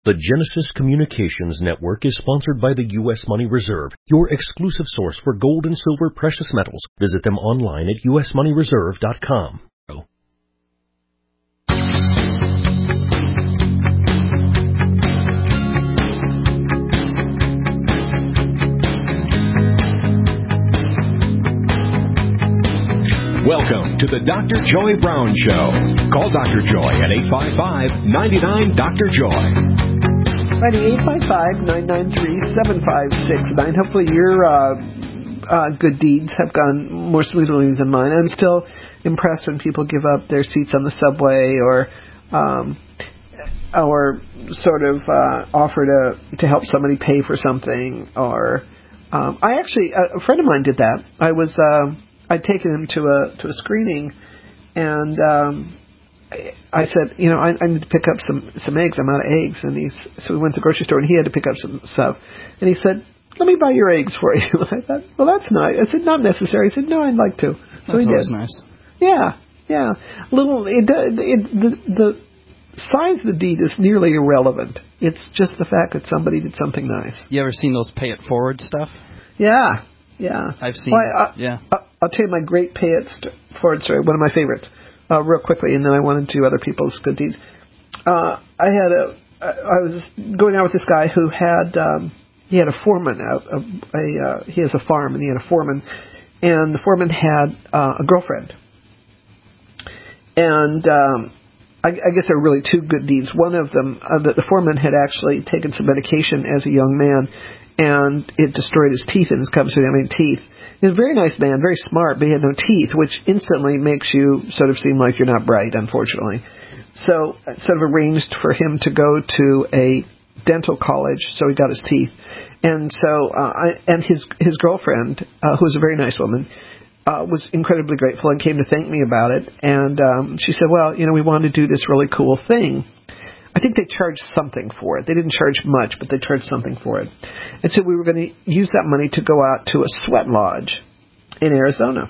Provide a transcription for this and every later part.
The Genesis Communications Network is sponsored by the U.S. Money Reserve, your exclusive source for gold and silver precious metals. Visit them online at usmoneyreserve.com. Welcome to the Dr. Joy Brown Show. Call Dr. Joy at 855-99-DR-JOY. Righty, 855-993-7569. Hopefully your good deeds have gone more smoothly than mine. I'm still impressed when people give up their seats on the subway or sort of offer to help somebody pay for something. Or I actually, a friend of mine did that. I'd taken him to a screening, and I said, I need to pick up some eggs. I'm out of eggs. And so we went to the grocery store, and he had to pick up some stuff. And he said, let me buy your eggs for you. I thought, well, that's nice. I said, not necessary. He said, no, I'd like to. So he did. That's always nice. Yeah. The size of the deed is nearly irrelevant. It's just the fact that somebody did something nice. You ever seen those pay it forward stuff? Yeah. I've seen. I'll tell you my great pay it forward story. One of my favorites, real quickly, and then I went into other people's good deeds. I was going out with this guy who had he had a foreman. He has a farm, and he had a foreman, and the foreman had a girlfriend. And I guess there were really two good deeds. One of them, the foreman had actually taken some medication as a young man, and it destroyed his teeth in his cup, so he didn't have any teeth. He was a very nice man, very smart, but he had no teeth, which instantly makes you sort of seem like you're not bright, unfortunately. So I sort of arranged for him to go to a dental college, so he got his teeth. And so, and his girlfriend, who was a very nice woman, was incredibly grateful and came to thank me about it. And she said, well, we wanted to do this really cool thing. I think they charged something for it. They didn't charge much, but they charged something for it. And so we were going to use that money to go out to a sweat lodge in Arizona.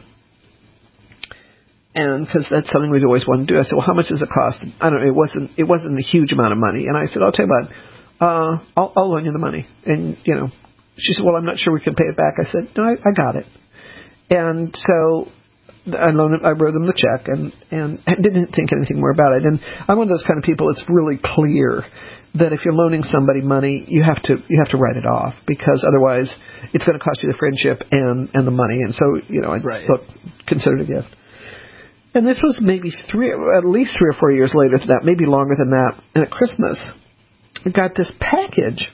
And because that's something we'd always wanted to do. I said, well, how much does it cost? I don't know. It wasn't a huge amount of money. And I said, I'll tell you what, I'll loan you the money. And, she said, well, I'm not sure we can pay it back. I said, no, I got it. And so I wrote them the check and didn't think anything more about it. And I'm one of those kind of people. It's really clear that if you're loaning somebody money, you have to write it off, because otherwise it's going to cost you the friendship and the money. And so I consider it a gift. And this was maybe at least 3 or 4 years later than that, maybe longer than that. And at Christmas, I got this package.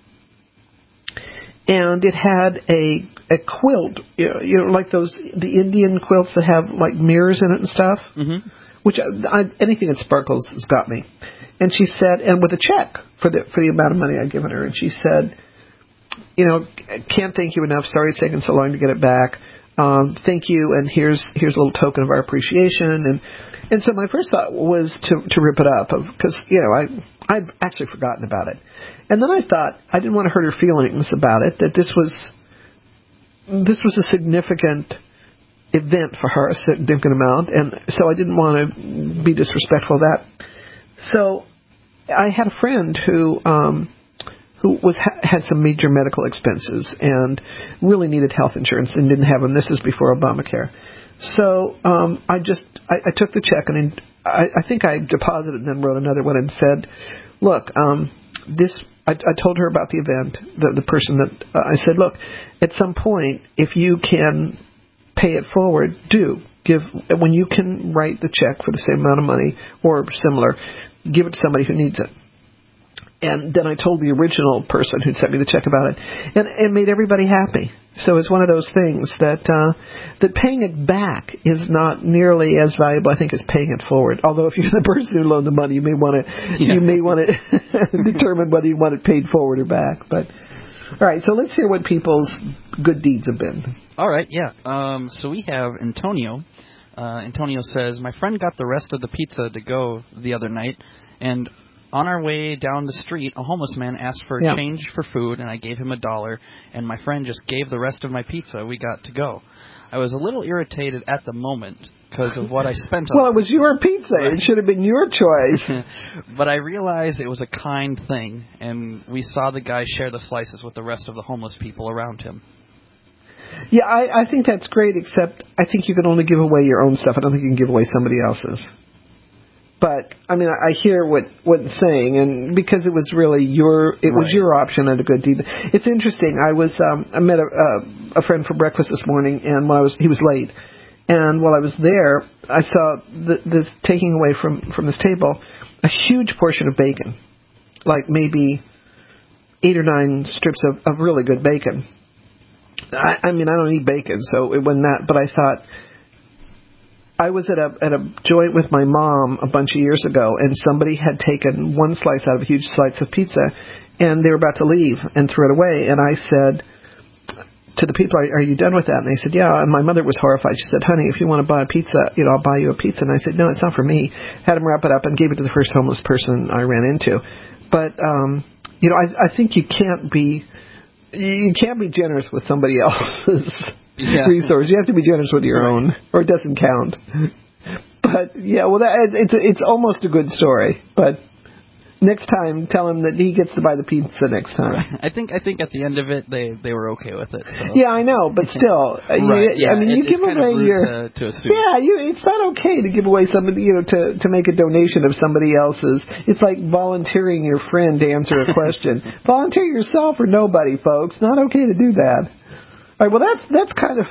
And it had a quilt, like the Indian quilts that have like mirrors in it and stuff. Mm-hmm. Which anything that sparkles has got me. And she said, and with a check for the amount of money I'd given her. And she said, can't thank you enough. Sorry it's taken so long to get it back. Thank you, and here's a little token of our appreciation. And so my first thought was to rip it up, because I'd actually forgotten about it. And then I thought I didn't want to hurt her feelings about it, that this was a significant event for her, a significant amount, and so I didn't want to be disrespectful of that. So I had a friend who had some major medical expenses and really needed health insurance and didn't have them. This is before Obamacare. So I took the check, and I think I deposited and then wrote another one and said, look, I told her about the event, the person that I said, look, at some point, if you can pay it forward, when you can write the check for the same amount of money or similar, give it to somebody who needs it. And then I told the original person who sent me the check about it, and it made everybody happy. So it's one of those things that paying it back is not nearly as valuable, I think, as paying it forward. Although if you're the person who loaned the money, you may want to determine whether you want it paid forward or back. But all right, so let's hear what people's good deeds have been. All right, yeah. So we have Antonio. Antonio says, my friend got the rest of the pizza to go the other night, and on our way down the street, a homeless man asked for change for food, and I gave him $1, and my friend just gave the rest of my pizza. We got to go. I was a little irritated at the moment because of what I spent on it. Well, it was your pizza. Right. It should have been your choice. But I realized it was a kind thing, and we saw the guy share the slices with the rest of the homeless people around him. Yeah, I think that's great, except I think you can only give away your own stuff. I don't think you can give away somebody else's. But, I mean, I hear what it's saying, and because it was really was your option and a good deed. It's interesting. I met a friend for breakfast this morning, and he was late. And while I was there, I saw this taking away from this table a huge portion of bacon, like maybe 8 or 9 strips of really good bacon. I mean, I don't eat bacon, so it wasn't that. But I thought, I was at a joint with my mom a bunch of years ago, and somebody had taken one slice out of a huge slice of pizza, and they were about to leave and threw it away. And I said to the people, "Are you done with that?" And they said, "Yeah." And my mother was horrified. She said, "Honey, if you want to buy a pizza, I'll buy you a pizza." And I said, "No, it's not for me." Had them wrap it up and gave it to the first homeless person I ran into. But I think you can't be generous with somebody else's resource. You have to be generous with your own, or it doesn't count. But yeah, well, it's almost a good story. But next time, tell him that he gets to buy the pizza next time. Right. I think at the end of it, they were okay with it. So. Yeah, I know, but still, right. I mean, you give away your to assume. It's not okay to give away somebody, to make a donation of somebody else's. It's like volunteering your friend to answer a question. Volunteer yourself or nobody, folks. Not okay to do that. All right, well, that's kind of.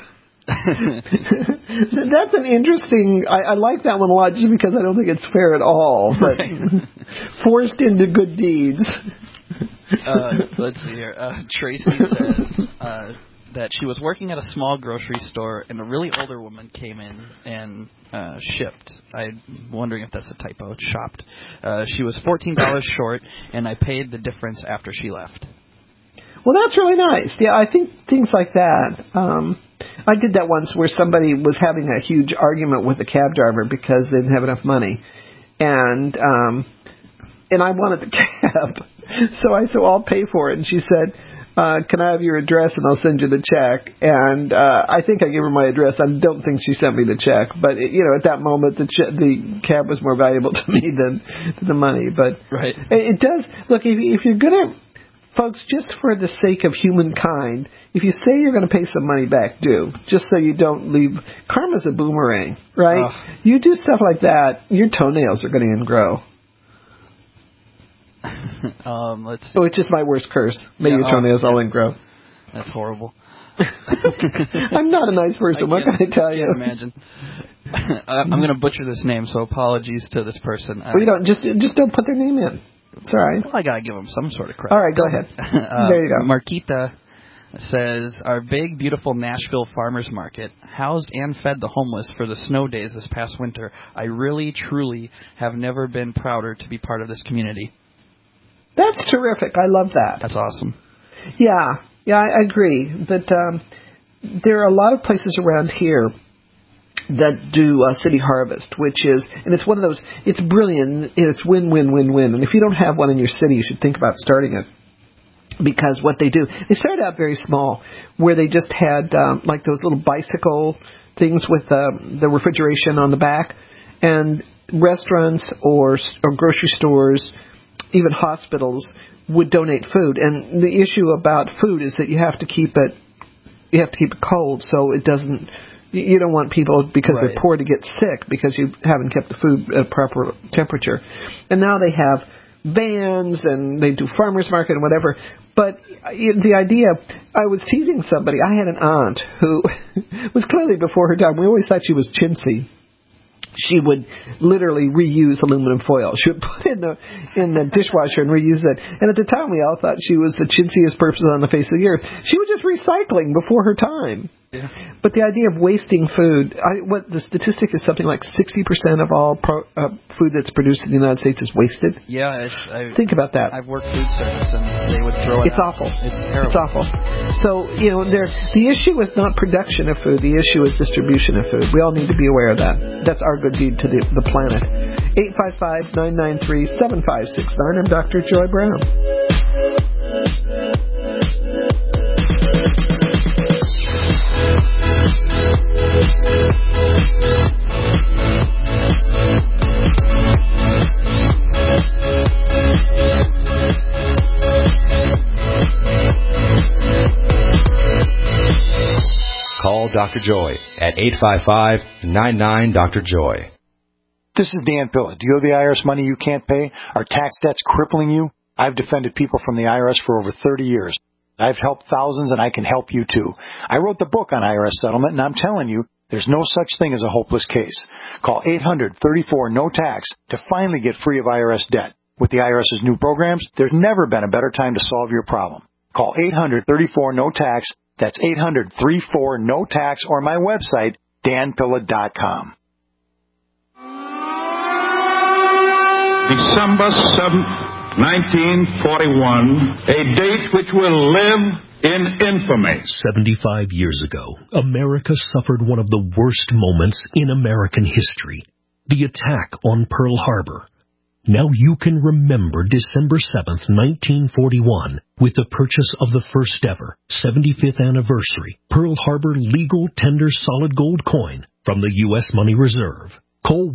That's an interesting. I like that one a lot, just because I don't think it's fair at all. But forced into good deeds. Let's see here. Tracy says that she was working at a small grocery store, and a really older woman came in and shipped. I'm wondering if that's a typo. Shopped. She was $14 short, and I paid the difference after she left. Well, that's really nice. Yeah, I think things like that. I did that once where somebody was having a huge argument with the cab driver because they didn't have enough money. And I wanted the cab. So I said, I'll pay for it. And she said, can I have your address and I'll send you the check? And I think I gave her my address. I don't think she sent me the check. But, at that moment, the cab was more valuable to me than the money. But right. It does. Look, if you're going to... Folks, just for the sake of humankind, if you say you're going to pay some money back, do. Just so you don't leave. Karma's a boomerang, right? You do stuff like that, your toenails are going to ingrow. Let's see. Oh, it's just my worst curse. May your toenails all ingrow. That's horrible. I'm not a nice person. What can I tell you? I can't imagine. I'm going to butcher this name, so apologies to this person. Well, you don't just don't put their name in. It's all right. Well, I got to give them some sort of credit. All right, go ahead. There you go. Marquita says, our big, beautiful Nashville farmers market housed and fed the homeless for the snow days this past winter. I really, truly have never been prouder to be part of this community. That's terrific. I love that. That's awesome. Yeah, I agree. But there are a lot of places around here that do City Harvest, which is, and it's one of those, it's brilliant, it's win-win-win-win. And if you don't have one in your city, you should think about starting it. Because what they do, they started out very small, where they just had like those little bicycle things with the refrigeration on the back, and restaurants or grocery stores, even hospitals, would donate food. And the issue about food is that you have to keep it cold, so it doesn't. You don't want people, because they're poor, to get sick because you haven't kept the food at proper temperature. And now they have vans and they do farmers market and whatever. But the idea, I was teasing somebody. I had an aunt who was clearly before her time. We always thought she was chintzy. She would literally reuse aluminum foil. She would put it in the dishwasher and reuse it. And at the time, we all thought she was the chintziest person on the face of the earth. She was just recycling before her time. Yeah. But the idea of wasting food, what the statistic is, something like 60% of all food that's produced in the United States is wasted. Yeah, think about that. I've worked food service, and they would throw it. It's out. Awful. It's terrible. It's awful. So the issue is not production of food. The issue is distribution of food. We all need to be aware of that. That's our good deed to the planet. 855-993-7569. I'm Dr. Joy Brown. Call Dr. Joy at 855-99-DR-JOY. This is Dan Pilla. Do you owe the IRS money you can't pay? Are tax debts crippling you? I've defended people from the IRS for over 30 years. I've helped thousands, and I can help you too. I wrote the book on IRS settlement, and I'm telling you, there's no such thing as a hopeless case. Call 800-34-NO-TAX to finally get free of IRS debt. With the IRS's new programs, there's never been a better time to solve your problem. Call 800-34-NO-TAX. That's 800-34-NO-TAX, or my website, danpilla.com. December 7th, 1941, a date which will live in infamy. 75 years ago, America suffered one of the worst moments in American history, the attack on Pearl Harbor. Now you can remember December 7th, 1941, with the purchase of the first ever 75th anniversary Pearl Harbor legal tender solid gold coin from the U.S. Money Reserve. Call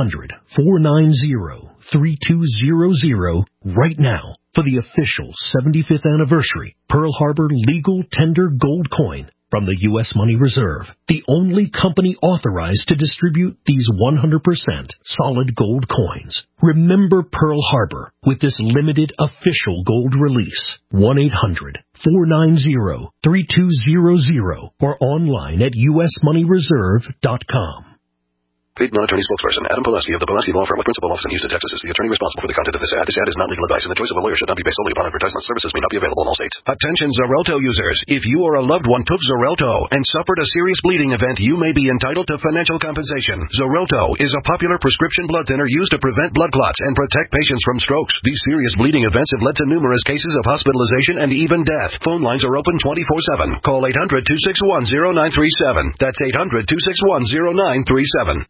1-800-490-3200 right now for the official 75th anniversary Pearl Harbor legal tender gold coin from the U.S. Money Reserve, the only company authorized to distribute these 100% solid gold coins. Remember Pearl Harbor with this limited official gold release. 1-800-490-3200 or online at usmoneyreserve.com. Paid non-attorney spokesperson Adam Pileski of the Pileski Law Firm with principal office in Houston, Texas is the attorney responsible for the content of this ad. This ad is not legal advice, and the choice of a lawyer should not be based solely upon advertisement. Services may not be available in all states. Attention Xarelto users. If you or a loved one took Xarelto and suffered a serious bleeding event, you may be entitled to financial compensation. Xarelto is a popular prescription blood thinner used to prevent blood clots and protect patients from strokes. These serious bleeding events have led to numerous cases of hospitalization and even death. Phone lines are open 24/7. Call 800-261-0937. That's 800-261-0937.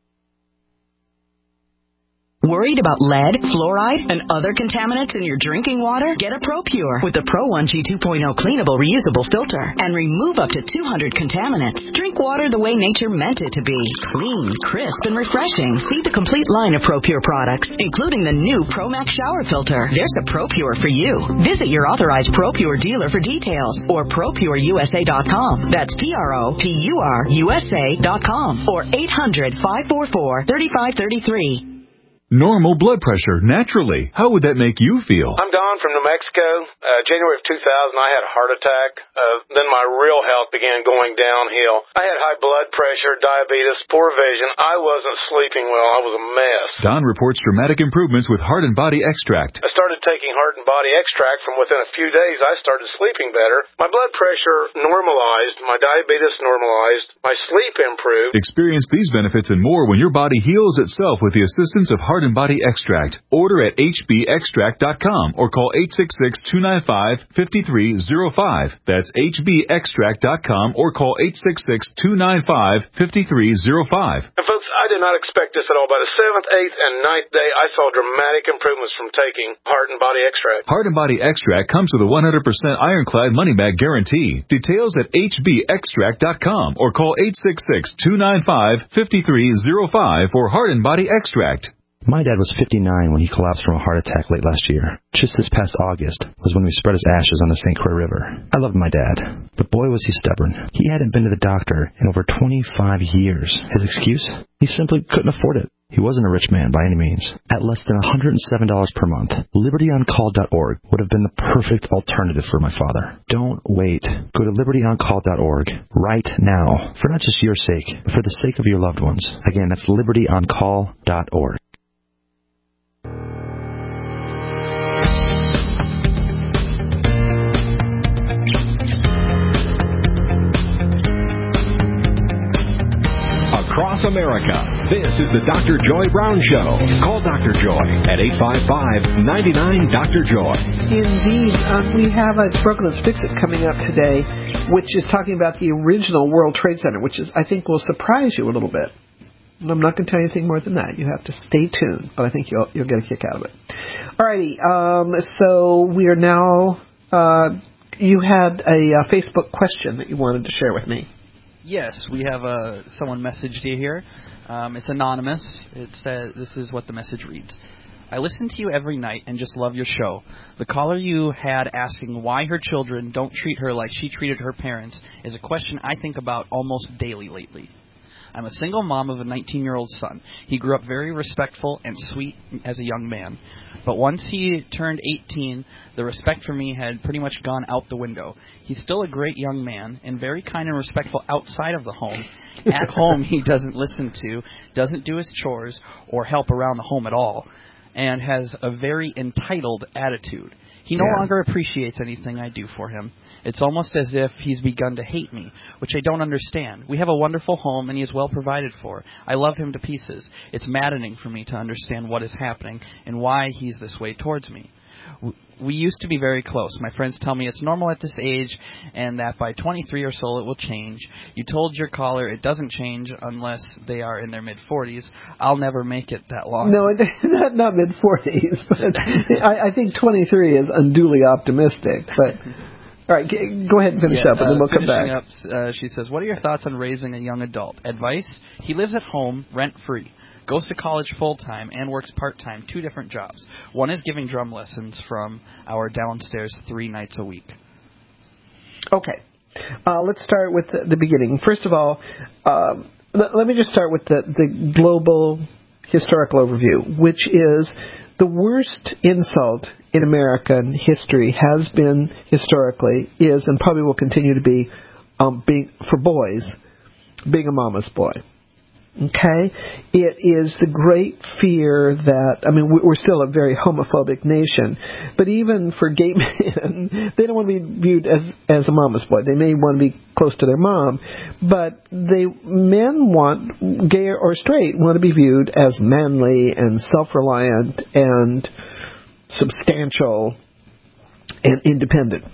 Worried about lead, fluoride, and other contaminants in your drinking water? Get a ProPure with the Pro 1G 2.0 cleanable reusable filter and remove up to 200 contaminants. Drink water the way nature meant it to be. Clean, crisp, and refreshing. See the complete line of ProPure products, including the new ProMax shower filter. There's a ProPure for you. Visit your authorized ProPure dealer for details or ProPureUSA.com. That's ProPureUSA.com or 800-544-3533. Normal blood pressure, naturally. How would that make you feel? I'm Don from New Mexico. January of 2000, I had a heart attack. Then my real health began going downhill. I had high blood pressure, diabetes, poor vision. I wasn't sleeping well. I was a mess. Don reports dramatic improvements with Heart and Body Extract. I started taking Heart and Body Extract. From within a few days, I started sleeping better. My blood pressure normalized. My diabetes normalized. My sleep improved. Experience these benefits and more when your body heals itself with the assistance of Heart and Body Extract. Order at hbextract.com or call 866-295-5305. That's hbextract.com or call 866-295-5305. And folks, I did not expect this at all. By the 7th, 8th, and 9th day, I saw dramatic improvements from taking Heart and Body Extract. Heart and Body Extract comes with a 100% ironclad money-back guarantee. Details at hbextract.com or call 866-295-5305 for Heart and Body Extract. My dad was 59 when he collapsed from a heart attack late last year. Just this past August was when we spread his ashes on the St. Croix River. I loved my dad, but boy was he stubborn. He hadn't been to the doctor in over 25 years. His excuse? He simply couldn't afford it. He wasn't a rich man by any means. At less than $107 per month, LibertyOnCall.org would have been the perfect alternative for my father. Don't wait. Go to LibertyOnCall.org right now, for not just your sake, but for the sake of your loved ones. Again, that's LibertyOnCall.org. Across America, this is the Dr. Joy Brown Show. Call Dr. Joy at 855-99-DR-JOY. Indeed. We have a Broken Let's Fix It coming up today, which is talking about the original World Trade Center, which is, I think, will surprise you a little bit. And I'm not going to tell you anything more than that. You have to stay tuned, but I think you'll get a kick out of it. Alrighty, so we are now. You had a Facebook question that you wanted to share with me. Yes, we have someone messaged you here. It's anonymous. It says, this is what the message reads. I listen to you every night and just love your show. The caller you had asking why her children don't treat her like she treated her parents is a question I think about almost daily lately. I'm a single mom of a 19-year-old son. He grew up very respectful and sweet as a young man. But once he turned 18, the respect for me had pretty much gone out the window. He's still a great young man and very kind and respectful outside of the home. At home, he doesn't listen to, doesn't do his chores, or help around the home at all, and has a very entitled attitude. He no longer appreciates anything I do for him. It's almost as if he's begun to hate me, which I don't understand. We have a wonderful home, and he is well provided for. I love him to pieces. It's maddening for me to understand what is happening and why he's this way towards me. We used to be very close. My friends tell me it's normal at this age and that by 23 or so it will change. You told your caller it doesn't change unless they are in their mid-40s. I'll never make it that long. No, not mid-40s. But I think 23 is unduly optimistic. But all right, go ahead and finish up, and then we'll come back. Up, she says, what are your thoughts on raising a young adult? Advice? He lives at home, rent-free. Goes to college full-time and works part-time, 2 different jobs. One is giving drum lessons from our downstairs 3 nights a week. Okay. Let's start with the beginning. First of all, let me just start with the global historical overview, which is the worst insult in American history has been historically, is, and probably will continue to be, being, for boys, being a mama's boy. Okay? It is the great fear that, I mean, we're still a very homophobic nation, but even for gay men, they don't want to be viewed as a mama's boy. They may want to be close to their mom, but men want, gay or straight, want to be viewed as manly and self-reliant and substantial and independent.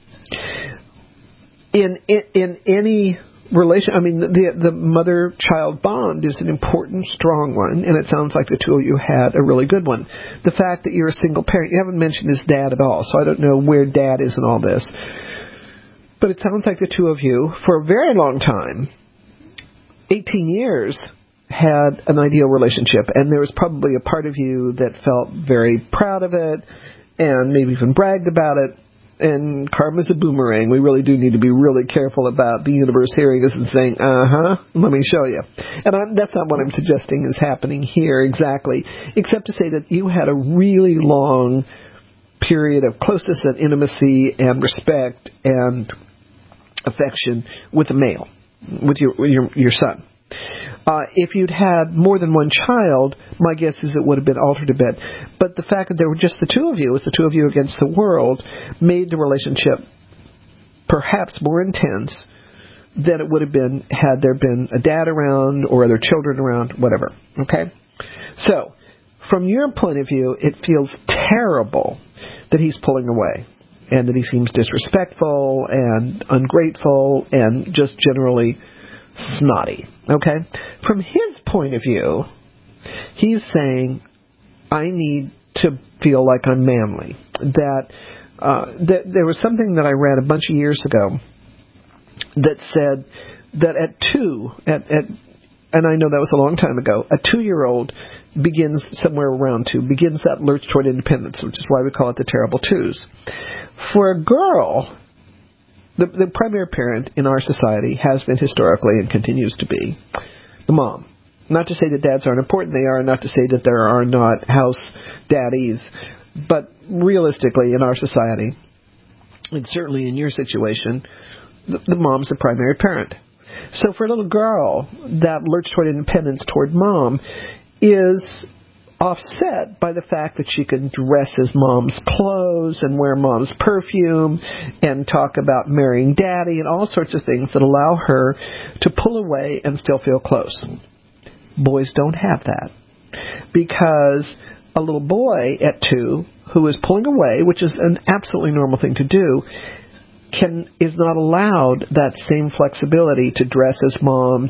In any relation, I mean, the mother-child bond is an important, strong one, and it sounds like the two of you had a really good one. The fact that you're a single parent, you haven't mentioned his dad at all, so I don't know where dad is in all this. But it sounds like the two of you, for a very long time, 18 years, had an ideal relationship, and there was probably a part of you that felt very proud of it, and maybe even bragged about it. And karma's a boomerang. We really do need to be really careful about the universe hearing us and saying, let me show you. And that's not what I'm suggesting is happening here exactly, except to say that you had a really long period of closeness and intimacy and respect and affection with a male, with your son. If you'd had more than one child, my guess is it would have been altered a bit. But the fact that there were just the two of you, it's the two of you against the world, made the relationship perhaps more intense than it would have been had there been a dad around or other children around, whatever. Okay? So, from your point of view, it feels terrible that he's pulling away and that he seems disrespectful and ungrateful and just generally snotty. Okay? From his point of view, he's saying, I need to feel like I'm manly. That there was something that I read a bunch of years ago that said that at 2, and I know that was a long time ago, a 2-year-old begins somewhere around 2, begins that lurch toward independence, which is why we call it the terrible twos. For a girl, the primary parent in our society has been historically and continues to be the mom. Not to say that dads aren't important, they are. Not to say that there are not house daddies. But realistically, in our society, and certainly in your situation, the mom's the primary parent. So for a little girl, that lurch toward independence toward mom is offset by the fact that she can dress as mom's clothes and wear mom's perfume and talk about marrying daddy and all sorts of things that allow her to pull away and still feel close. Boys don't have that, because a little boy at 2 who is pulling away, which is an absolutely normal thing to do, is not allowed that same flexibility to dress as mom,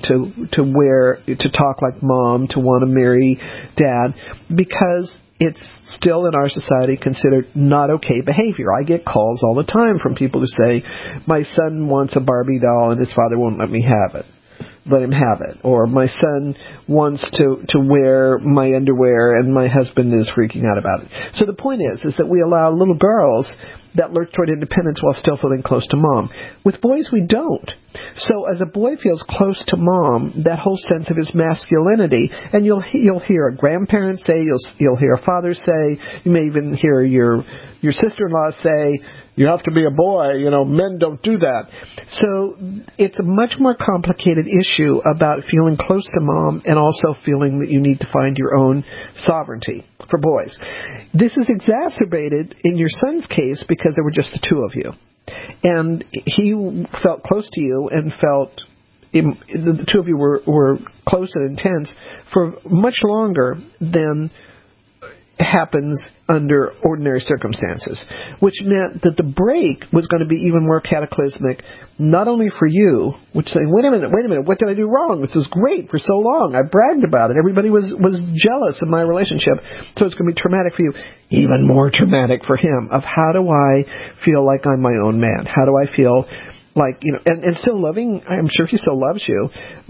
to talk like mom, to want to marry dad, because it's still in our society considered not okay behavior. I get calls all the time from people who say, my son wants a Barbie doll and his father won't let him have it. Or my son wants to wear my underwear and my husband is freaking out about it. So the point is that we allow little girls that lurch toward independence while still feeling close to mom. With boys, we don't. So as a boy feels close to mom, that whole sense of his masculinity, and you'll hear a grandparent say, you'll hear a father say, you may even hear your sister-in-law say, you have to be a boy, men don't do that. So it's a much more complicated issue about feeling close to mom and also feeling that you need to find your own sovereignty for boys. This is exacerbated in your son's case because there were just the two of you. And he felt close to you and felt the two of you were close and intense for much longer than happens under ordinary circumstances, which meant that the break was going to be even more cataclysmic, not only for you, which saying, wait a minute, what did I do wrong? This was great for so long. I bragged about it. Everybody was jealous of my relationship, so it's going to be traumatic for you. Even more traumatic for him, of how do I feel like I'm my own man? How do I feel like, and still loving, I'm sure he still loves you,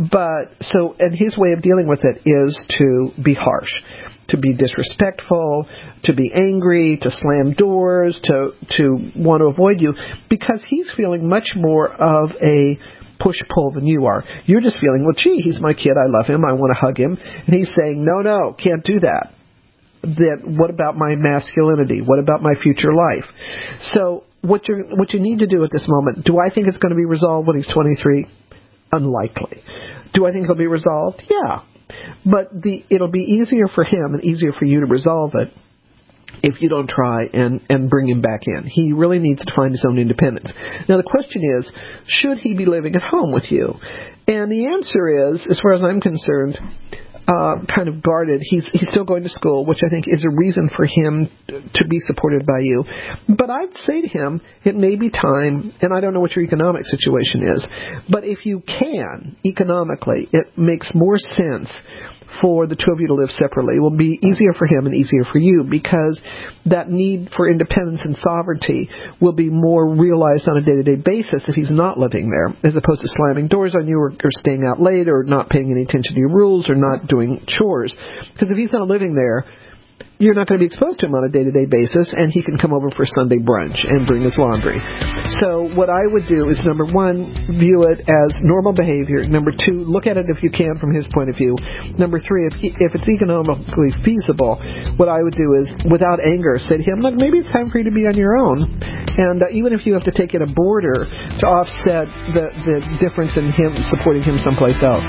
and his way of dealing with it is to be harsh, to be disrespectful, to be angry, to slam doors, to want to avoid you, because he's feeling much more of a push-pull than you are. You're just feeling, well, gee, he's my kid, I love him, I want to hug him, and he's saying, no, can't do that. Then what about my masculinity? What about my future life? So what you need to do at this moment, do I think it's going to be resolved when he's 23? Unlikely. Do I think it'll be resolved? Yeah. But it'll be easier for him and easier for you to resolve it if you don't try and bring him back in. He really needs to find his own independence. Now the question is, should he be living at home with you? And the answer is, as far as I'm concerned, kind of guarded. He's still going to school, which I think is a reason for him to be supported by you. But I'd say to him, it may be time, and I don't know what your economic situation is, but if you can, economically, it makes more sense for the two of you to live separately. It will be easier for him and easier for you, because that need for independence and sovereignty will be more realized on a day-to-day basis if he's not living there, as opposed to slamming doors on you or staying out late or not paying any attention to your rules or not doing chores. Because if he's not living there, you're not going to be exposed to him on a day-to-day basis, and he can come over for Sunday brunch and bring his laundry. So what I would do is, number one, view it as normal behavior. Number two, look at it if you can from his point of view. Number three, if it's economically feasible, what I would do is, without anger, say to him, look, maybe it's time for you to be on your own. And even if you have to take in a boarder to offset the difference in him supporting him someplace else.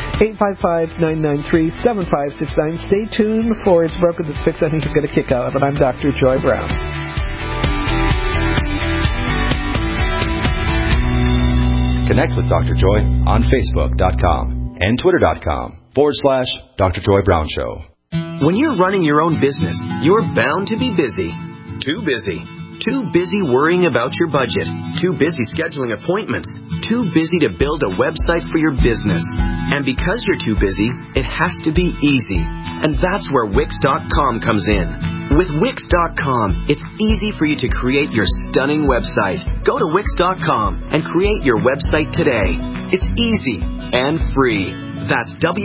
855-993-7569. Stay tuned for It's Broken That's Fixed. I think you'll get a kick out of it. I'm Dr. Joy Brown. Connect with Dr. Joy on Facebook.com and Twitter.com/Dr. Joy Brown Show. When you're running your own business, you're bound to be busy. Too busy. Too busy worrying about your budget. Too busy scheduling appointments. Too busy to build a website for your business. And because you're too busy, it has to be easy. And that's where Wix.com comes in. With Wix.com, it's easy for you to create your stunning website. Go to Wix.com and create your website today. It's easy and free. That's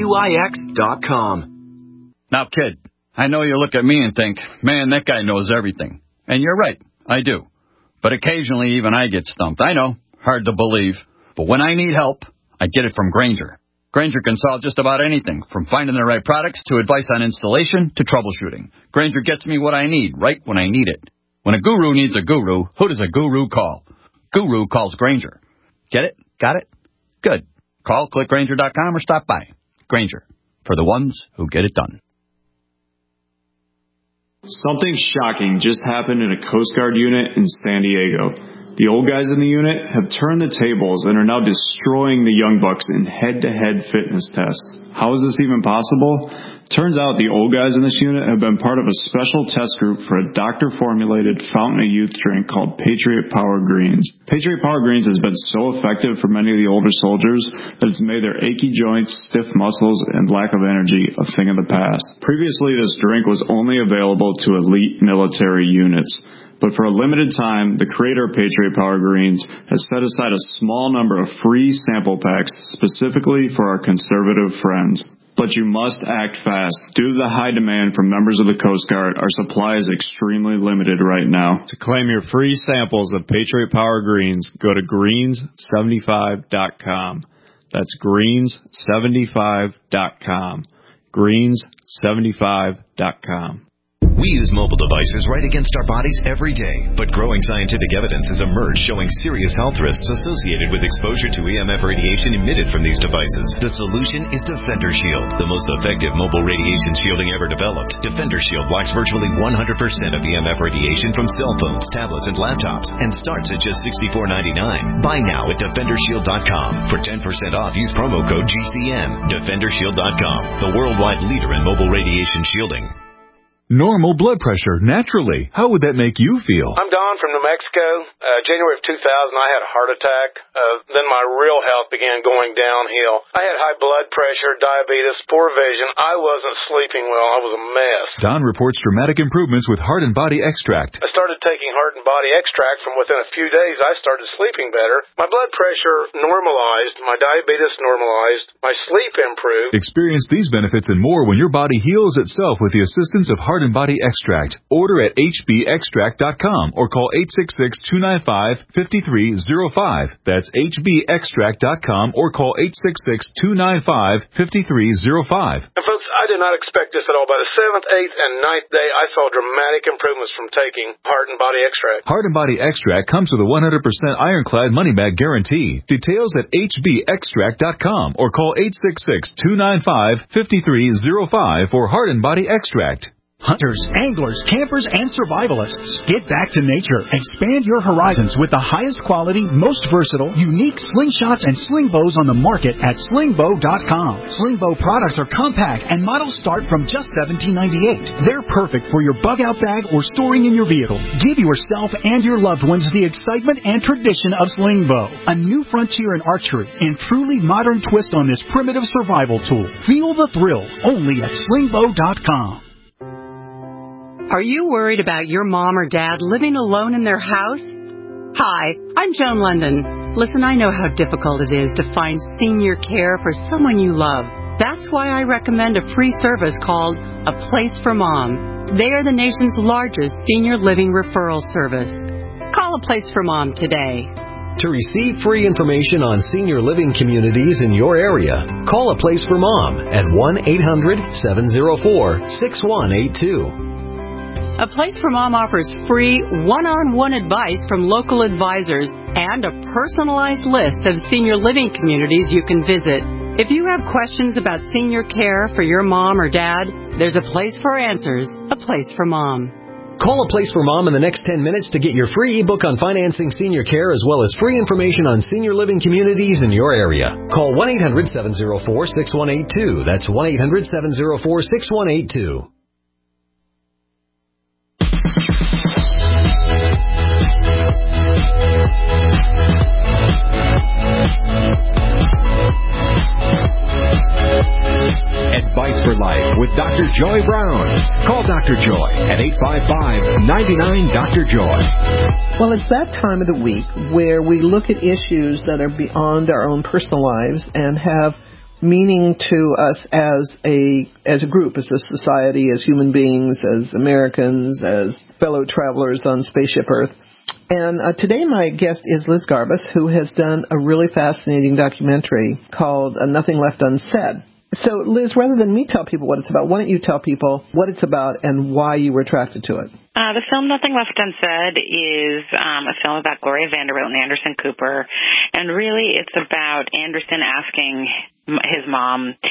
Wix.com. Now, kid, I know you look at me and think, man, that guy knows everything. And you're right. I do. But occasionally even I get stumped. I know. Hard to believe. But when I need help, I get it from Grainger. Grainger can solve just about anything, from finding the right products to advice on installation to troubleshooting. Grainger gets me what I need right when I need it. When a guru needs a guru, who does a guru call? Guru calls Grainger. Get it? Got it? Good. Call, click Grainger.com or stop by. Grainger. For the ones who get it done. Something shocking just happened in a Coast Guard unit in San Diego. The old guys in the unit have turned the tables and are now destroying the young bucks in head-to-head fitness tests. How is this even possible? Turns out the old guys in this unit have been part of a special test group for a doctor-formulated fountain of youth drink called Patriot Power Greens. Patriot Power Greens has been so effective for many of the older soldiers that it's made their achy joints, stiff muscles, and lack of energy a thing of the past. Previously, this drink was only available to elite military units. But for a limited time, the creator of Patriot Power Greens has set aside a small number of free sample packs specifically for our conservative friends. But you must act fast. Due to the high demand from members of the Coast Guard, our supply is extremely limited right now. To claim your free samples of Patriot Power Greens, go to greens75.com. That's greens75.com. greens75.com. We use mobile devices right against our bodies every day, but growing scientific evidence has emerged showing serious health risks associated with exposure to EMF radiation emitted from these devices. The solution is Defender Shield, the most effective mobile radiation shielding ever developed. Defender Shield blocks virtually 100% of EMF radiation from cell phones, tablets, and laptops, and starts at just $64.99. Buy now at DefenderShield.com. For 10% off, use promo code GCN. DefenderShield.com, the worldwide leader in mobile radiation shielding. Normal blood pressure, naturally. How would that make you feel? I'm Don from New Mexico. January of 2000, I had a heart attack. Then my real health began going downhill. I had high blood pressure, diabetes, poor vision. I wasn't sleeping well. I was a mess. Don reports dramatic improvements with Heart and Body Extract. I started taking Heart and Body Extract. From within a few days, I started sleeping better. My blood pressure normalized. My diabetes normalized. My sleep improved. Experience these benefits and more when your body heals itself with the assistance of Heart and Body Extract. Order at hbextract.com or call 866-295-5305. That's hbextract.com or call 866-295-5305. And folks, I did not expect this at all. By the 7th, 8th, and 9th day, I saw dramatic improvements from taking Heart and Body Extract. Heart and Body Extract comes with a 100% ironclad money-back guarantee. Details at hbextract.com or call 866-295-5305 for Heart and Body Extract. Hunters, anglers, campers, and survivalists, get back to nature. Expand your horizons with the highest quality, most versatile, unique slingshots and sling bows on the market at slingbow.com. Slingbow products are compact and models start from just $17.98. They're perfect for your bug-out bag or storing in your vehicle. Give yourself and your loved ones the excitement and tradition of Slingbow, a new frontier in archery and truly modern twist on this primitive survival tool. Feel the thrill only at slingbow.com. Are you worried about your mom or dad living alone in their house? Hi, I'm Joan London. Listen, I know how difficult it is to find senior care for someone you love. That's why I recommend a free service called A Place for Mom. They are the nation's largest senior living referral service. Call A Place for Mom today. To receive free information on senior living communities in your area, call A Place for Mom at 1-800-704-6182. A Place for Mom offers free one-on-one advice from local advisors and a personalized list of senior living communities you can visit. If you have questions about senior care for your mom or dad, there's a place for answers, A Place for Mom. Call A Place for Mom in the next 10 minutes to get your free ebook on financing senior care as well as free information on senior living communities in your area. Call 1-800-704-6182. That's 1-800-704-6182. Advice for Life with Dr. Joy Brown. Call Dr. Joy at 855-99-DR-JOY. Well, it's that time of the week where we look at issues that are beyond our own personal lives and have meaning to us as a group, as a society, as human beings, as Americans, as fellow travelers on Spaceship Earth. And today my guest is Liz Garbus, who has done a really fascinating documentary called Nothing Left Unsaid. So, Liz, rather than me tell people what it's about, why don't you tell people what it's about and why you were attracted to it? The film Nothing Left Unsaid is a film about Gloria Vanderbilt and Anderson Cooper. And really it's about Anderson asking his mom,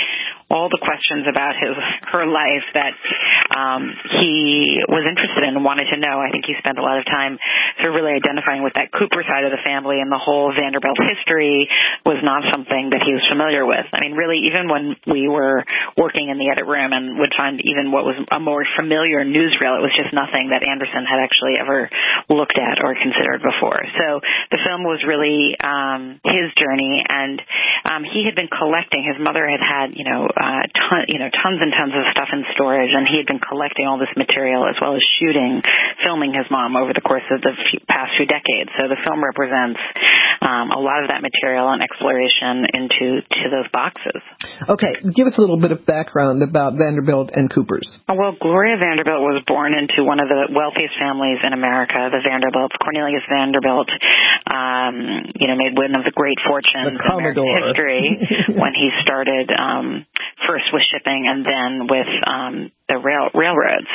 all the questions about her life that he was interested in and wanted to know. I think he spent a lot of time sort of really identifying with that Cooper side of the family, and the whole Vanderbilt history was not something that he was familiar with. I mean, really, even when we were working in the edit room and would find even what was a more familiar newsreel, it was just nothing that Anderson had actually ever looked at or considered before. So the film was really his journey, and he had been collecting. His mother had tons and tons of stuff in storage, and he had been collecting all this material as well as filming his mom over the course of the past few decades. So the film represents a lot of that material and exploration into those boxes. Okay, give us a little bit of background about Vanderbilt and Coopers. Well, Gloria Vanderbilt was born into one of the wealthiest families in America, the Vanderbilts. Cornelius Vanderbilt, made one of the great fortunes in American history when he started first with shipping and then with the railroads.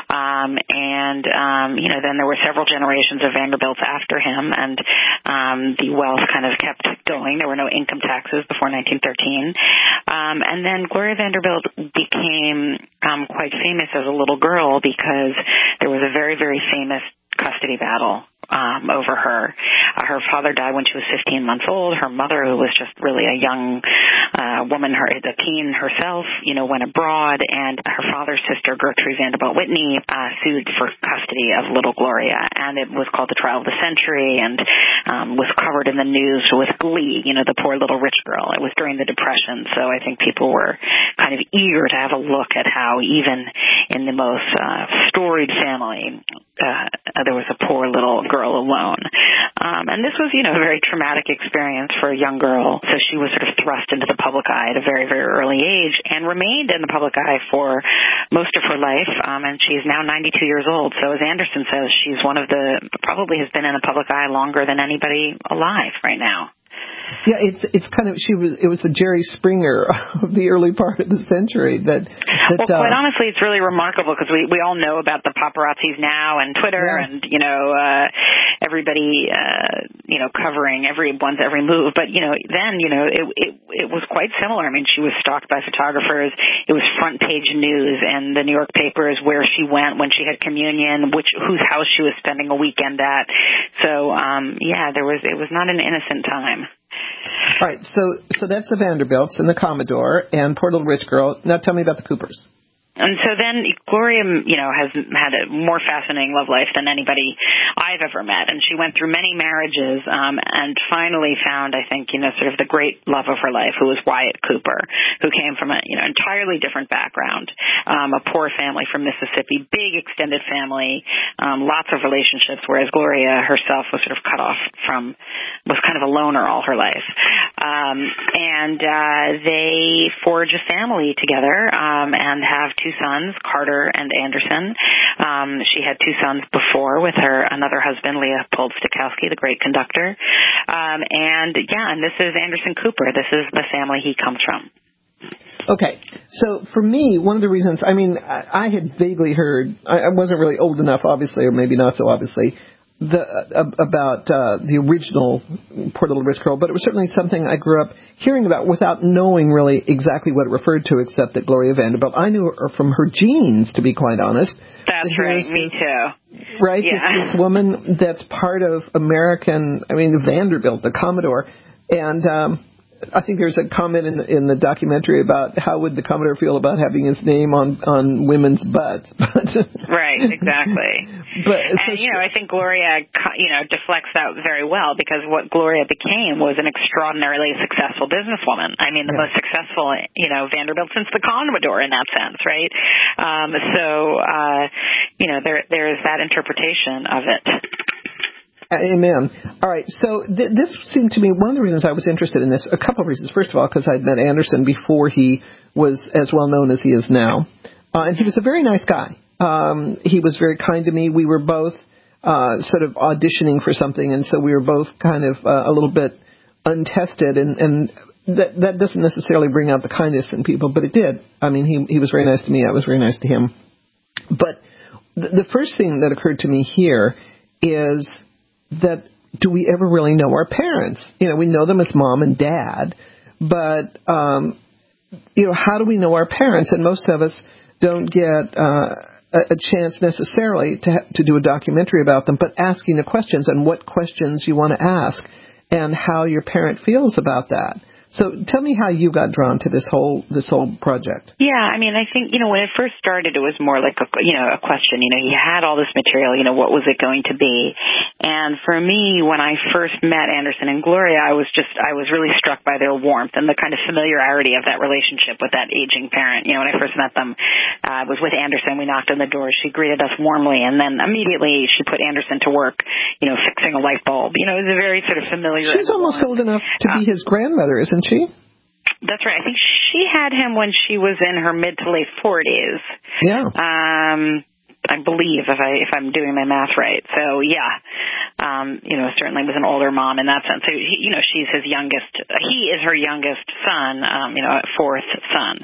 Then there were several generations of Vanderbilts after him, and the wealth kind of kept going. There were no income taxes before 1913. And then Gloria Vanderbilt became quite famous as a little girl because there was a very, very famous custody battle over her. Her father died when she was 15 months old. Her mother, who was just really a young woman, a teen herself, went abroad, and her father's sister, Gertrude Vanderbilt Whitney, sued for custody of little Gloria, and it was called the trial of the century, and was covered in the news with glee, the poor little rich girl. It was during the Depression, so I think people were kind of eager to have a look at how even in the most storied family, there was a poor little girl alone. And this was, a very traumatic experience for a young girl. So she was sort of thrust into the public eye at a very, very early age and remained in the public eye for most of her life. And she's now 92 years old. So as Anderson says, she's probably has been in the public eye longer than anybody alive right now. Yeah, it's kind of it was the Jerry Springer of the early part of the century that well, quite honestly, it's really remarkable because we all know about the paparazzis now and Twitter and everybody covering everyone's every move, but then it was quite similar. I mean, she was stalked by photographers. It was front page news in the New York papers where she went when she had communion, whose house she was spending a weekend at. So it was not an innocent time. All right, so that's the Vanderbilts and the Commodore and Poor Little Rich Girl. Now tell me about the Coopers. And so then Gloria, has had a more fascinating love life than anybody I've ever met. And she went through many marriages and finally found, I think, sort of the great love of her life, who was Wyatt Cooper, who came from an entirely different background, a poor family from Mississippi, big extended family, lots of relationships, whereas Gloria herself was sort of was kind of a loner all her life. And they forge a family together and have two sons, Carter and Anderson. She had two sons before with another husband, Leopold Stokowski, the great conductor. And this is Anderson Cooper. This is the family he comes from. Okay, so for me, one of the reasons, I had vaguely heard, I wasn't really old enough, obviously, or maybe not so obviously, about the original Poor Little Rich Girl, but it was certainly something I grew up hearing about without knowing really exactly what it referred to, except that Gloria Vanderbilt, I knew her from her genes, to be quite honest. That's right, me too. Right, yeah. This woman that's part of Vanderbilt, the Commodore, and I think there's a comment in the documentary about how would the Commodore feel about having his name on women's butts. Right, exactly. I think Gloria, deflects that very well because what Gloria became was an extraordinarily successful businesswoman. I mean, the most successful, Vanderbilt since the Commodore in that sense, right? There is that interpretation of it. Amen. All right, so this seemed to me, one of the reasons I was interested in this, a couple of reasons. First of all, because I'd met Anderson before he was as well known as he is now. And he was a very nice guy. He was very kind to me. We were both sort of auditioning for something, and so we were both kind of a little bit untested, and that doesn't necessarily bring out the kindness in people, but it did. I mean, he was very nice to me. I was very nice to him. But the first thing that occurred to me here is that do we ever really know our parents? We know them as mom and dad, but how do we know our parents? And most of us don't get a chance necessarily to do a documentary about them, but asking the questions and what questions you want to ask and how your parent feels about that. So tell me how you got drawn to this whole project. Yeah, I mean, I think, when it first started, it was more like a question. He had all this material, what was it going to be? And for me, when I first met Anderson and Gloria, I was really struck by their warmth and the kind of familiarity of that relationship with that aging parent. When I first met them, I was with Anderson. We knocked on the door. She greeted us warmly, and then immediately she put Anderson to work, fixing a light bulb. It was a very sort of familiar. She's almost old enough to be his grandmother, isn't she? That's right. I think she had him when she was in her mid to late 40s. Yeah. I believe, if I'm doing my math right. So yeah, certainly was an older mom in that sense. So she's his youngest. He is her youngest son. Fourth son.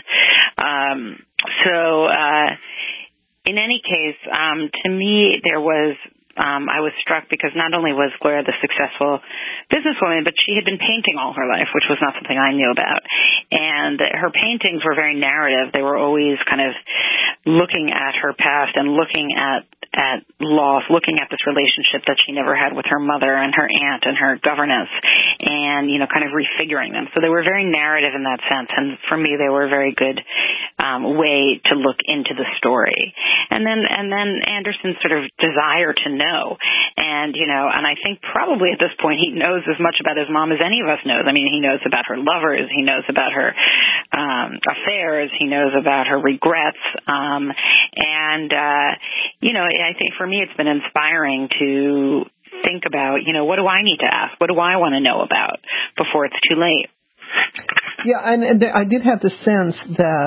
In any case, to me, there was. I was struck because not only was Gloria the successful businesswoman, but she had been painting all her life, which was not something I knew about. And her paintings were very narrative. They were always kind of looking at her past and looking at loss, looking at this relationship that she never had with her mother and her aunt and her governess, and kind of refiguring them. So they were very narrative in that sense, and for me, they were a very good way to look into the story. And then Anderson's sort of desire to know, and I think probably at this point he knows as much about his mom as any of us knows. I mean, he knows about her lovers, he knows about her affairs, he knows about her regrets, I think for me it's been inspiring to think about, what do I need to ask? What do I want to know about before it's too late? Yeah, and I did have the sense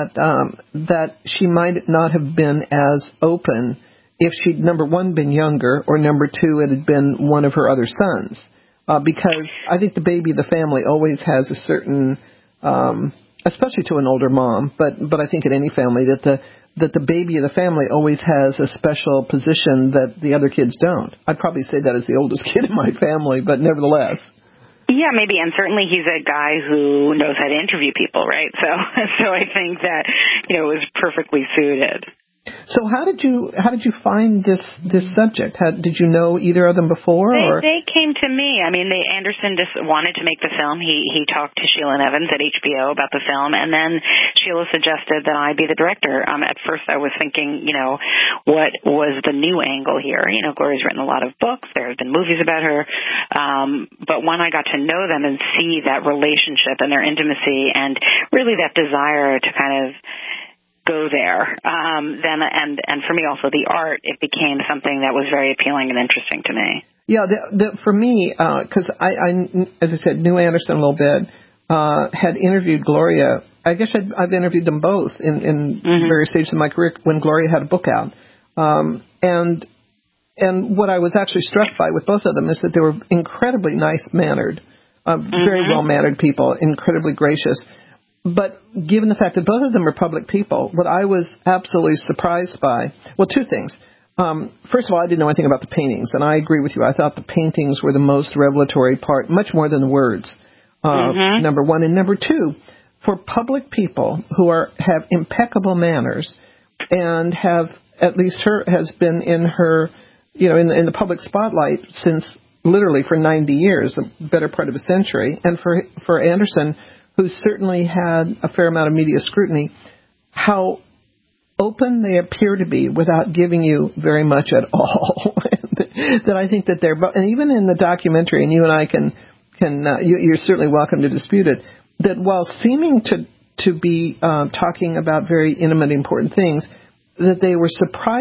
that she might not have been as open if she'd, number one, been younger, or number two, it had been one of her other sons. Because I think the baby of the family always has a certain, especially to an older mom, but I think in any family, that the baby of the family always has a special position that the other kids don't. I'd probably say that as the oldest kid in my family, but nevertheless. Yeah, maybe, and certainly he's a guy who knows how to interview people, right? So I think that it was perfectly suited. So how did you find this subject? Did you know either of them before? They came to me. I mean, Anderson just wanted to make the film. He talked to Sheila Evans at HBO about the film, and then Sheila suggested that I be the director. At first I was thinking, what was the new angle here? Gloria's written a lot of books. There have been movies about her. But when I got to know them and see that relationship and their intimacy and really that desire to kind of go there, then and for me also the art, it became something that was very appealing and interesting to me. Yeah, for me, because I, as I said, knew Anderson a little bit, had interviewed Gloria. I guess I've interviewed them both in various stages of my career when Gloria had a book out. And what I was actually struck by with both of them is that they were incredibly nice-mannered, very well-mannered people, incredibly gracious. But given the fact that both of them are public people, what I was absolutely surprised by, well, two things. First of all, I didn't know anything about the paintings, and I agree with you. I thought the paintings were the most revelatory part, much more than the words, number one. And number two, for public people who have impeccable manners and have, at least has been in her, in the public spotlight since literally for 90 years, the better part of a century, and for Anderson, who certainly had a fair amount of media scrutiny, how open they appear to be without giving you very much at all. That I think that they're, and even in the documentary, and you and I you're certainly welcome to dispute it, that while seeming to be talking about very intimate, important things, that they were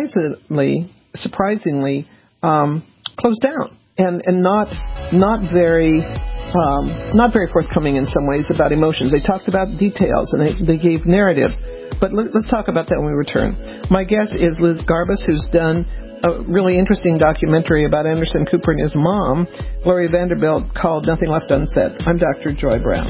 surprisingly closed down and not very forthcoming in some ways about emotions. They talked about details and they gave narratives. But let's talk about that when we return. My guest is Liz Garbus, who's done a really interesting documentary about Anderson Cooper and his mom, Gloria Vanderbilt, called Nothing Left Unsaid. I'm Dr. Joy Brown.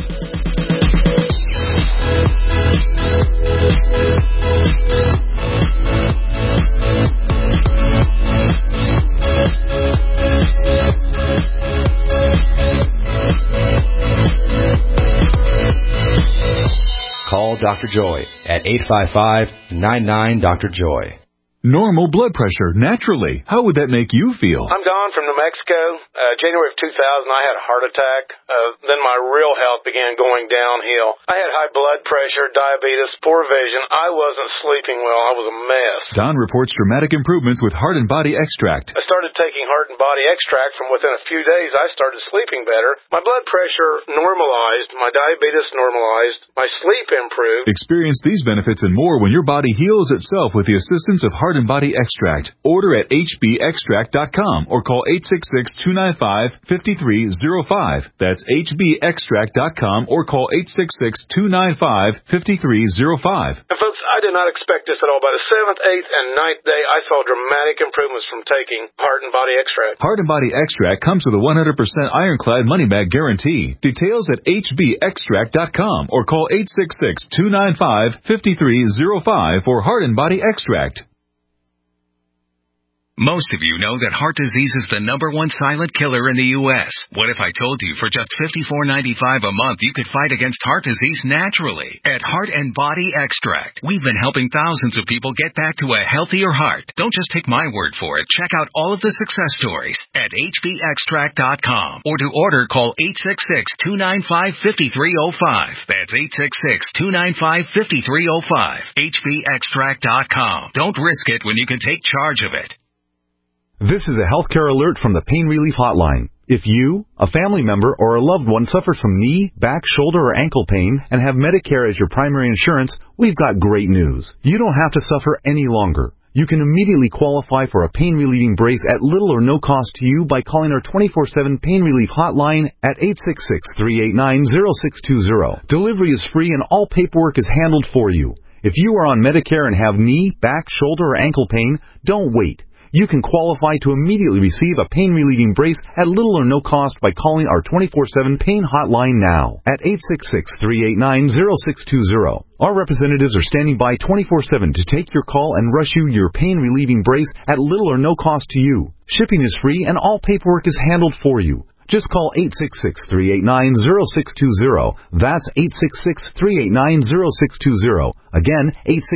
Call call Dr. Joy at 855-99-DR-JOY. Normal blood pressure, naturally. How would that make you feel? I'm Don from New Mexico. January of 2000, I had a heart attack. Then my real health began going downhill. I had high blood pressure, diabetes, poor vision. I wasn't sleeping well. I was a mess. Don reports dramatic improvements with Heart and Body Extract. I started taking Heart and Body Extract. From within a few days, I started sleeping better. My blood pressure normalized. My diabetes normalized. My sleep improved. Experience these benefits and more when your body heals itself with the assistance of Heart and Body Extract. Order at hbextract.com or call 866-295-5305. That's hbextract.com or call 866-295-5305. And folks, I did not expect this at all. By the 7th, 8th, and 9th day, I saw dramatic improvements from taking Heart and Body Extract. Heart and Body Extract comes with a 100% ironclad money-back guarantee. Details at hbextract.com or call 866-295-5305 for Heart and Body Extract. Most of you know that heart disease is the #1 silent killer in the U.S. What if I told you for just $54.95 a month you could fight against heart disease naturally? At Heart and Body Extract, we've been helping thousands of people get back to a healthier heart. Don't just take my word for it. Check out all of the success stories at hbextract.com or to order, call 866-295-5305. That's 866-295-5305. hbextract.com. Don't risk it when you can take charge of it. This is a healthcare alert from the Pain Relief Hotline. If you, a family member, or a loved one suffers from knee, back, shoulder, or ankle pain and have Medicare as your primary insurance, we've got great news. You don't have to suffer any longer. You can immediately qualify for a pain-relieving brace at little or no cost to you by calling our 24/7 Pain Relief Hotline at 866-389-0620. Delivery is free and all paperwork is handled for you. If you are on Medicare and have knee, back, shoulder, or ankle pain, don't wait. You can qualify to immediately receive a pain-relieving brace at little or no cost by calling our 24/7 Pain Hotline now at 866-389-0620. Our representatives are standing by 24/7 to take your call and rush you your pain-relieving brace at little or no cost to you. Shipping is free and all paperwork is handled for you. Just call 866-389-0620. That's 866-389-0620. Again,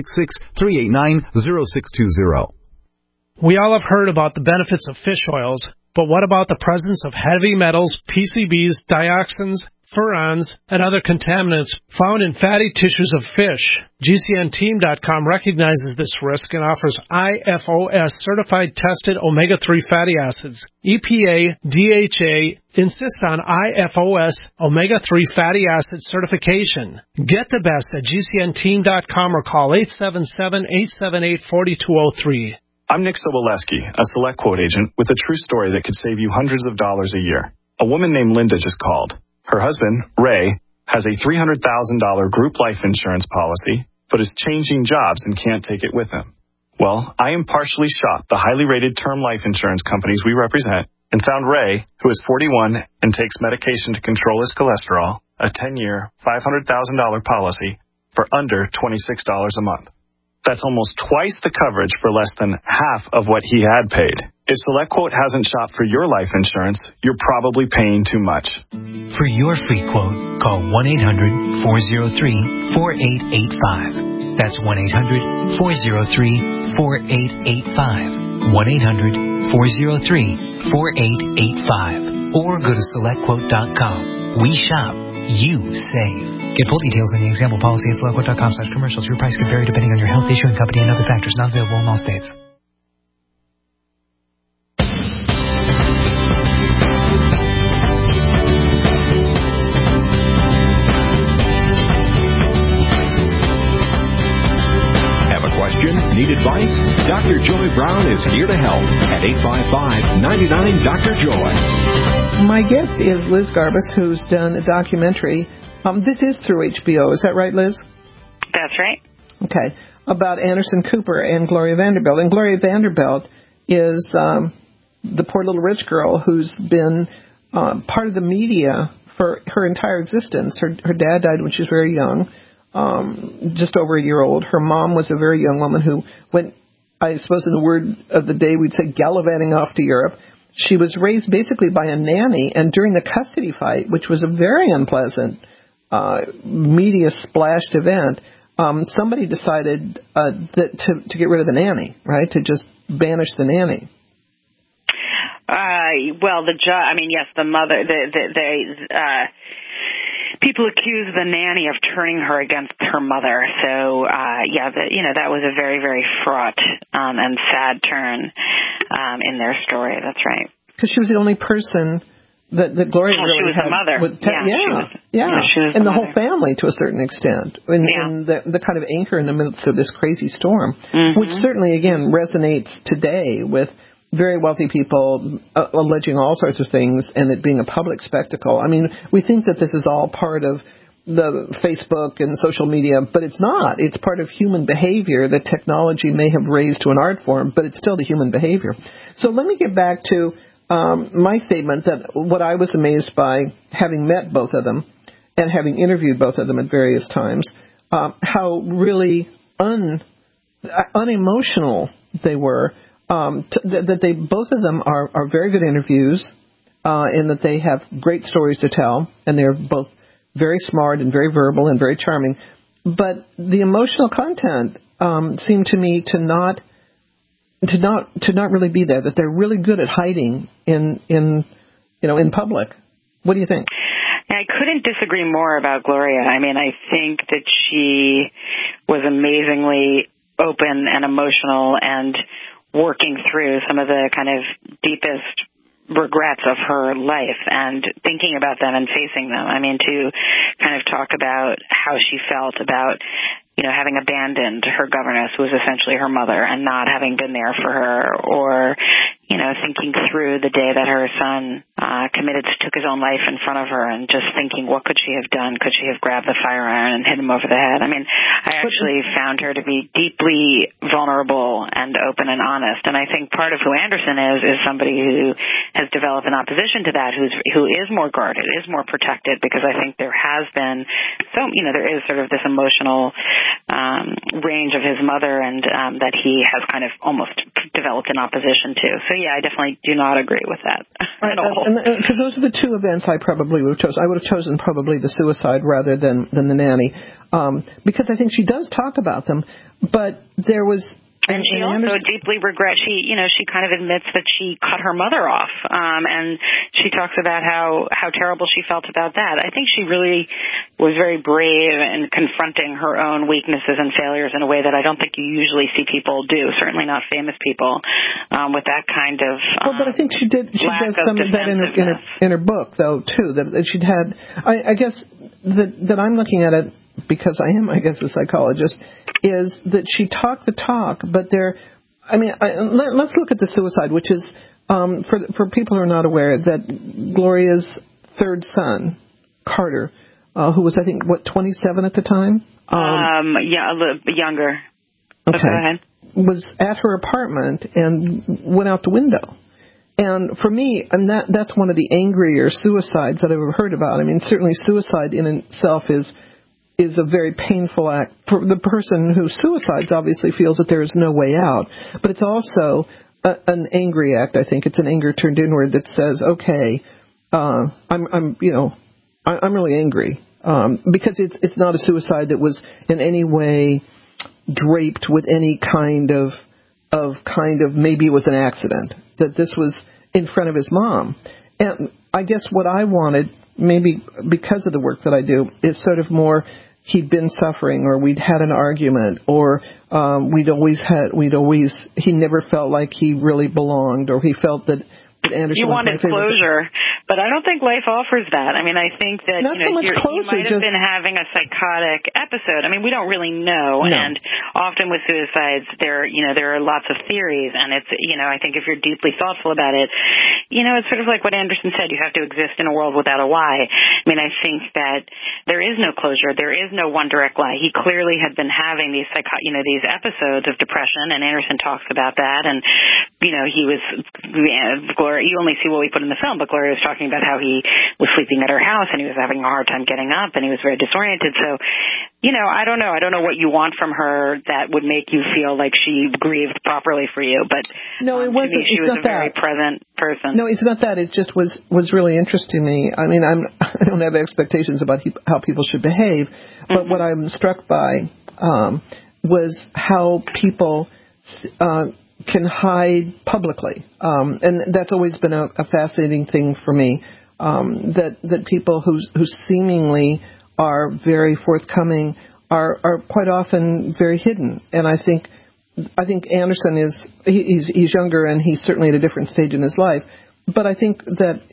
866-389-0620. We all have heard about the benefits of fish oils, but what about the presence of heavy metals, PCBs, dioxins, furans, and other contaminants found in fatty tissues of fish? GCNteam.com recognizes this risk and offers IFOS certified tested omega-3 fatty acids. EPA, DHA insist on IFOS omega-3 fatty acid certification. Get the best at GCNteam.com or call 877-878-4203. I'm Nick Soboleski, a Select Quote agent with a true story that could save you hundreds of dollars a year. A woman named Linda just called. Her husband, Ray, has a $300,000 group life insurance policy, but is changing jobs and can't take it with him. Well, I impartially shopped the highly rated term life insurance companies we represent and found Ray, who is 41 and takes medication to control his cholesterol, a 10-year, $500,000 policy for under $26 a month. That's almost twice the coverage for less than half of what he had paid. If SelectQuote hasn't shopped for your life insurance, you're probably paying too much. For your free quote, call 1-800-403-4885. That's 1-800-403-4885. 1-800-403-4885. Or go to SelectQuote.com. We shop. You save. Get full details in the example policy at SelectQuote.com/commercials. Your price can vary depending on your health, issuing company, and other factors. Not available in all states. Have a question? Need advice? Dr. Joy Brown is here to help at 855-99-DR-JOY. My guest is Liz Garbus, who's done a documentary. This is through HBO. Is that right, Liz? That's right. Okay. About Anderson Cooper and Gloria Vanderbilt. And Gloria Vanderbilt is the poor little rich girl who's been part of the media for her entire existence. Her dad died when she was very young, just over a year old. Her mom was a very young woman who went, I suppose in the word of the day, we'd say gallivanting off to Europe. She was raised basically by a nanny, and during the custody fight, which was a very unpleasant media splashed event, somebody decided that to get rid of the nanny, right? To just banish the nanny. Well, yes, the mother, people accuse the nanny of turning her against her mother. So, that was a very, very fraught and sad turn in their story. That's right. Because she was the only person that Gloria really she was had. The mother. She was and the whole family to a certain extent, and the kind of anchor in the midst of this crazy storm, which certainly again resonates today with very wealthy people alleging all sorts of things and it being a public spectacle. I mean, we think that this is all part of the Facebook and social media, but it's not. It's part of human behavior that technology may have raised to an art form, but it's still the human behavior. So let me get back to my statement that what I was amazed by, having met both of them and having interviewed both of them at various times, how really unemotional they were. That they both of them are very good interviews, and that they have great stories to tell, and they're both very smart and very verbal and very charming. But the emotional content seemed to me to not really be there. That they're really good at hiding in public. What do you think? I couldn't disagree more about Gloria. I mean, I think that she was amazingly open and emotional and working through some of the kind of deepest regrets of her life and thinking about them and facing them. I mean, to kind of talk about how she felt about, having abandoned her governess, who was essentially her mother, and not having been there for her, or, thinking through the day that her son took his own life in front of her and just thinking, what could she have done? Could she have grabbed the fire iron and hit him over the head? I mean, I actually found her to be deeply vulnerable and open and honest. And I think part of who Anderson is somebody who has developed an opposition to that, who is more guarded, is more protected, because I think there has been there is sort of this emotional range of his mother, and that he has kind of almost developed an opposition to. So yeah, I definitely do not agree with that at all. Because those are the two events I probably would have chosen. I would have chosen probably the suicide rather than the nanny, because I think she does talk about them, but there was. And she also deeply regrets. She kind of admits that she cut her mother off, and she talks about how terrible she felt about that. I think she really was very brave in confronting her own weaknesses and failures in a way that I don't think you usually see people do. Certainly not famous people with that kind of. But I think she did. She does some of that in her book, though, too. That she'd had. I guess that I'm looking at it, because I am, a psychologist, is that she talked the talk, but let's look at the suicide, which is, for people who are not aware, that Gloria's third son, Carter, who was, I think, 27 at the time? A little younger. Okay. Go ahead. Was at her apartment and went out the window. And for me, that's one of the angrier suicides that I've ever heard about. I mean, certainly suicide in itself is a very painful act. For the person who suicides obviously feels that there is no way out, but it's also an angry act. I think it's an anger turned inward that says, okay, I'm really angry, because it's not a suicide that was in any way draped with any kind of maybe it was an accident, that this was in front of his mom. And I guess what I wanted, maybe because of the work that I do, is sort of more, he'd been suffering, or we'd had an argument, or he never felt like he really belonged, or he felt that Anderson you wanted closure, but I don't think life offers that. I mean, I think that you might have been having a psychotic episode. I mean, we don't really know, and often with suicides, there are lots of theories, and it's I think if you're deeply thoughtful about it, it's sort of like what Anderson said: you have to exist in a world without a why. I mean, I think that there is no closure, there is no one direct lie. He clearly had been having these episodes of depression, and Anderson talks about that, and he was, Gloria, you only see what we put in the film, but Gloria was talking about how he was sleeping at her house and he was having a hard time getting up and he was very disoriented. So, I don't know. I don't know what you want from her that would make you feel like she grieved properly for you, but no, it wasn't. To me, she was a very present person. No, it's not that. It just was really interesting to me. I mean, I don't have expectations about how people should behave, but what I'm struck by was how people can hide publicly, and that's always been a fascinating thing for me. That people who seemingly are very forthcoming are quite often very hidden. And I think Anderson he's younger and he's certainly at a different stage in his life. But I think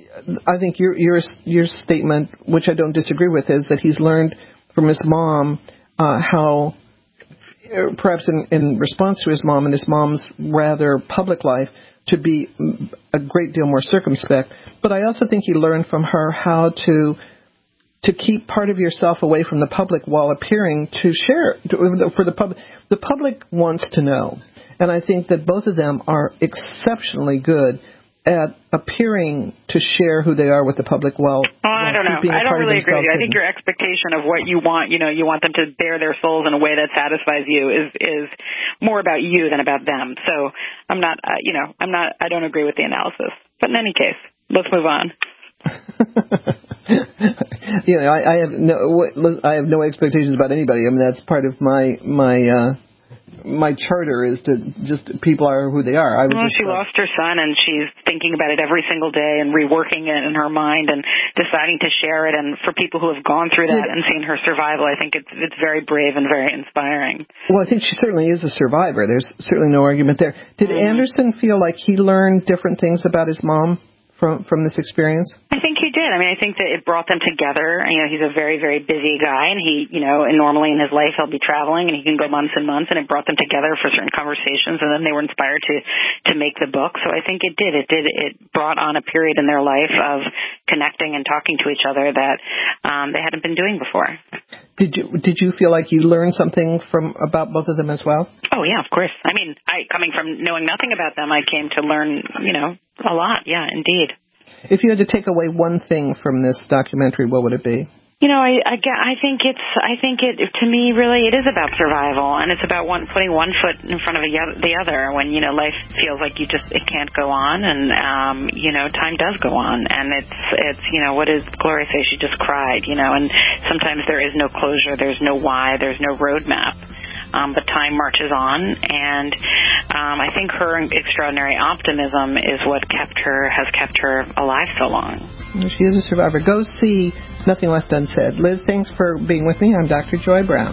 your statement, which I don't disagree with, is that he's learned from his mom how, perhaps in response to his mom and his mom's rather public life, to be a great deal more circumspect. But I also think he learned from her how to keep part of yourself away from the public while appearing to share for the public. The public wants to know, and I think that both of them are exceptionally good at appearing to share who they are with the public while I don't know. I don't really agree with you. I think your expectation of what you want, you want them to bare their souls in a way that satisfies you is more about you than about them. So I don't agree with the analysis. But in any case, let's move on. I have no expectations about anybody. I mean, that's part of my charter is to just people are who they are. She lost her son, and she's thinking about it every single day and reworking it in her mind and deciding to share it. And for people who have gone through that and seen her survival, I think it's very brave and very inspiring. Well, I think she certainly is a survivor. There's certainly no argument there. Did Anderson feel like he learned different things about his mom from this experience? I think he did. I mean, I think that it brought them together. He's a very, very busy guy, and he, and normally in his life he'll be traveling, and he can go months and months, and it brought them together for certain conversations, and then they were inspired to make the book. So I think it did. It brought on a period in their life of connecting and talking to each other that they hadn't been doing before. Did you feel like you learned something about both of them as well? Oh yeah, of course. I mean, coming from knowing nothing about them, I came to learn, a lot. Yeah, indeed. If you had to take away one thing from this documentary, what would it be? I think to me, really, it is about survival, and it's about putting one foot in front of the other when, life feels like it can't go on, and, time does go on, and it's, what does Gloria say? She just cried, and sometimes there is no closure, there's no why, there's no roadmap. But time marches on, and I think her extraordinary optimism is what has kept her alive so long. She is a survivor. Go see Nothing Left Unsaid. Liz, thanks for being with me. I'm Dr. Joy Brown.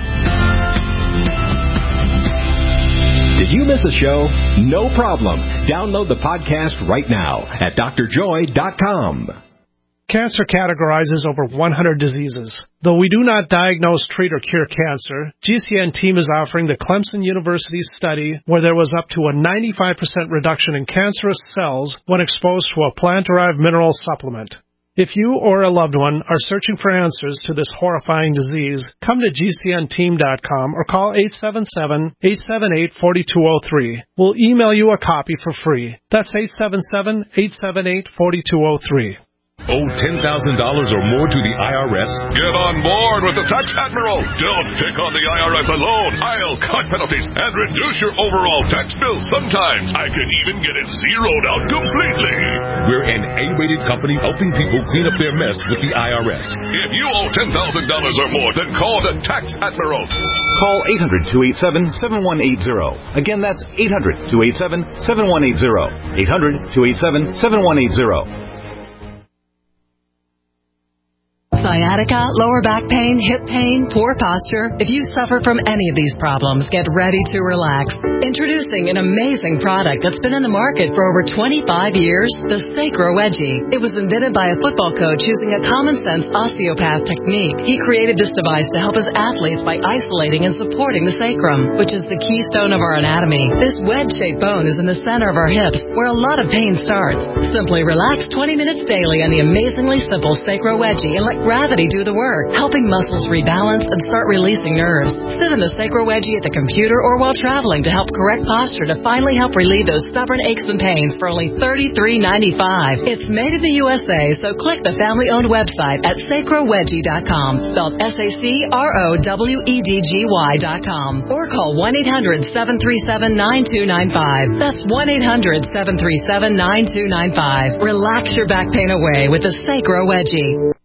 Did you miss a show? No problem. Download the podcast right now at drjoy.com. Cancer categorizes over 100 diseases. Though we do not diagnose, treat, or cure cancer, GCN team is offering the Clemson University study where there was up to a 95% reduction in cancerous cells when exposed to a plant-derived mineral supplement. If you or a loved one are searching for answers to this horrifying disease, come to GCNteam.com or call 877-878-4203. We'll email you a copy for free. That's 877-878-4203. Owe $10,000 or more to the IRS? Get on board with the Tax Admiral. Don't pick on the IRS alone. I'll cut penalties and reduce your overall tax bill. Sometimes I can even get it zeroed out completely. We're an A-rated company helping people clean up their mess with the IRS. If you owe $10,000 or more, then call the Tax Admiral. Call 800-287-7180. Again, that's 800-287-7180. 800-287-7180. Sciatica, lower back pain, hip pain, poor posture. If you suffer from any of these problems, get ready to relax. Introducing an amazing product that's been in the market for over 25 years, the Sacro Wedgie. It was invented by a football coach using a common-sense osteopath technique. He created this device to help his athletes by isolating and supporting the sacrum, which is the keystone of our anatomy. This wedge-shaped bone is in the center of our hips, where a lot of pain starts. Simply relax 20 minutes daily on the amazingly simple Sacro Wedgie and let gravity do the work, helping muscles rebalance and start releasing nerves. Sit in the Sacro Wedgie at the computer or while traveling to help correct posture to finally help relieve those stubborn aches and pains for only $33.95. It's made in the USA, so click the family-owned website at sacrowedgie.com, spelled SACROWEDGY.com, or call 1-800-737-9295. That's 1-800-737-9295. Relax your back pain away with the Sacro Wedgie.